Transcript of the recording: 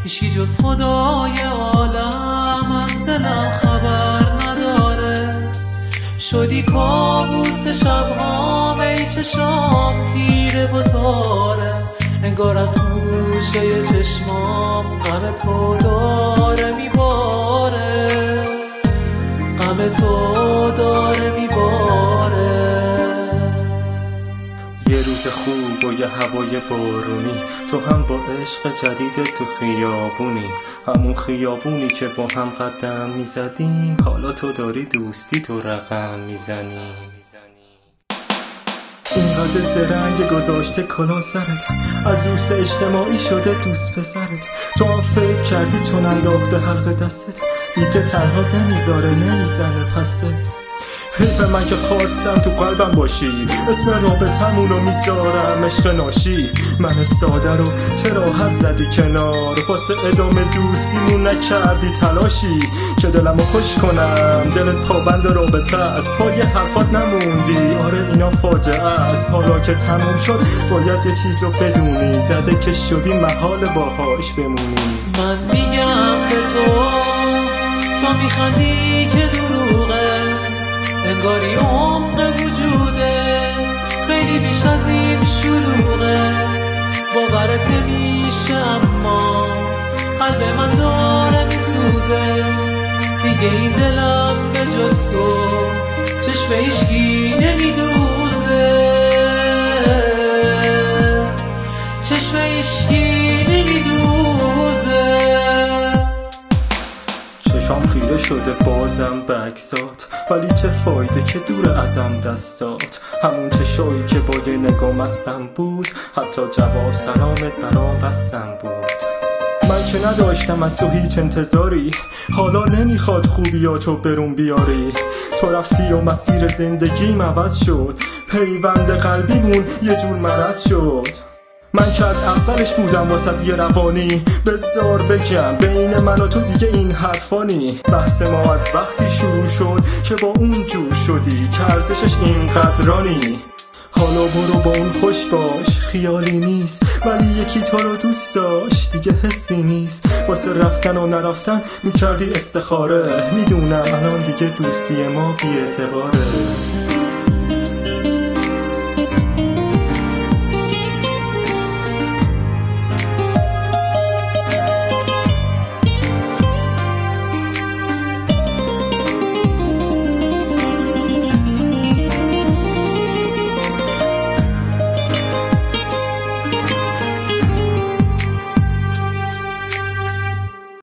هیچی جز خدای عالم از دلم خبر نداره. شدی کابوس شبهام، ای چشام تیره و تاره. انگار از گوشه چشمام غم تو داره میباره، غم تو داره میباره. یه روز خوب و یه هوای بارونی، تو هم با عشق جدیدت تو خیابونی، همون خیابونی که با هم قدم میزدیم. حالا تو داری دوستی تو رقم میزنی. اینقدر زرنگ گذاشته کلا سرت، از روز اجتماعی شده دوست پسرت. تو هم فکر کردی چون انداخته حلق دستت، دیگه تنها نمیذاره نمیزنه پست. حیف من که خواستم تو قلبم باشی، اسم رابطمونو میذارم عشق ناشی. من ساده رو چرا حد زدی کنار، واسه ادامه دوستیمون نکردی تلاشی که دلمو خوش کنم. دلت پابند رابطه است، پای حرفات نموندی. آره اینا فاجعه است، حالا که تموم شد باید یه چیزو بدونی، زده که شدی محال باهاش بمونی. من میگم به تو میخندی که دروغه، انگاری عمق وجوده خیلی بیش از این شلوغه. باورت نمیشه اما قلب من داره میسوزه. دیگه این دلم به جز تو چشم هیچکی نمیدوزه، چشم هیچکی نمیدوزه. چشام خیره شده بازم بکسات، ولی چه فایده که دور ازم دستات. همون چشایی که با یه نگاه مستم بود، حتی جواب سلامت برام بستم بود. من که نداشتم از تو هیچ انتظاری، حالا نمیخواد خوبیاتو برون بیاری. تو رفتی و مسیر زندگیم عوض شد، پیوند قلبیمون یه جور مرض شد. من که از اولش بودم واسه یه روانی، بذار بگم بین من و تو دیگه این حرفانی. بحث ما از وقتی شروع شد که با اون جور شدی که ارزشش اینقدرانی. حالا برو با اون خوش باش، خیالی نیست ولی یکی تو رو دوست داشت، دیگه حسی نیست. واسه رفتن و نرفتن میکردی استخاره، میدونم الان دیگه دوستی ما بی اعتباره.